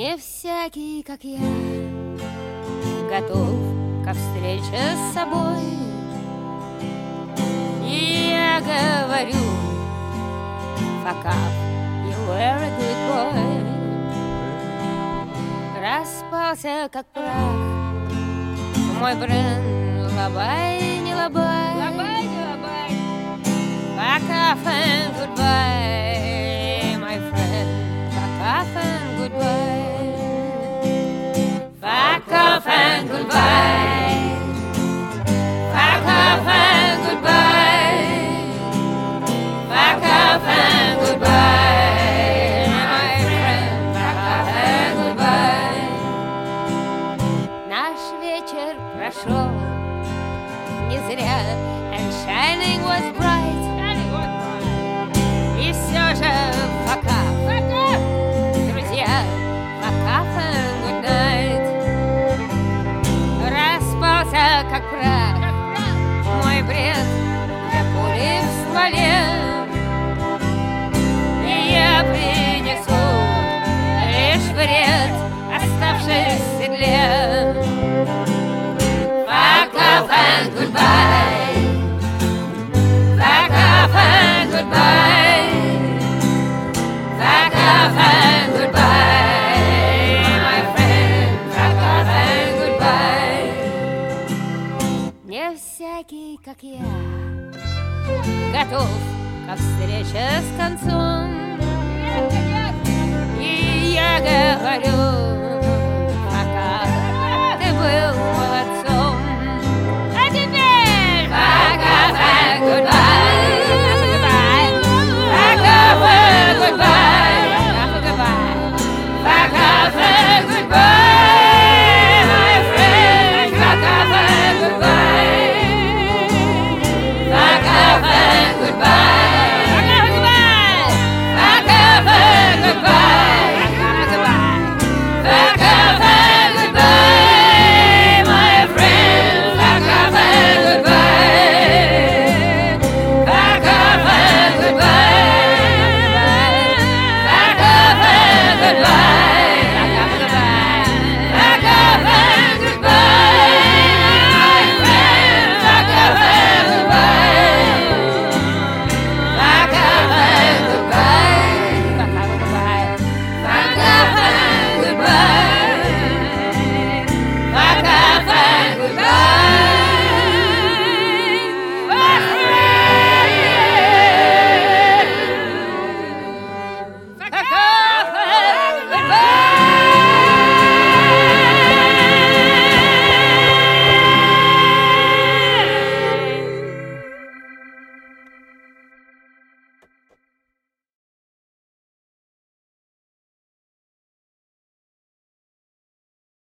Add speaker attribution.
Speaker 1: Не всякий, как я, готов ко встрече с собой. И я говорю: fuck up, you were a good boy. Распался, как прах, мой бренд, лабай, не лабай.
Speaker 2: Лабай, не лабай.
Speaker 1: Fuck off and goodbye, my friend. Fuck off and goodbye. Fuck off and goodbye. Fuck off and goodbye. Fuck off and goodbye, my friend. Fuck off and goodbye. Наш вечер прошел не зря, and shining was bright. И все же fuck off, друзья, fuck off and good night. Распался, как прах, мой бред, для пули в стволе. И я принесу лишь вред, оставшись в седле. Fuck off and goodbye. Fuck off and goodbye. Fuck off and goodbye, my friend. Fuck off and goodbye. Не всякий, как я, готов ко встрече с концом. И я говорю: пока ты был молодцом. А теперь fuck off and goodbye. Fuck off and goodbye. Fuck off and goodbye, my friend. Fuck off and goodbye. Fuck off and goodbye. Fuck off and goodbye. Fuck off and goodbye, my friend. Fuck off and goodbye. Fuck off and goodbye. Fuck off and goodbye.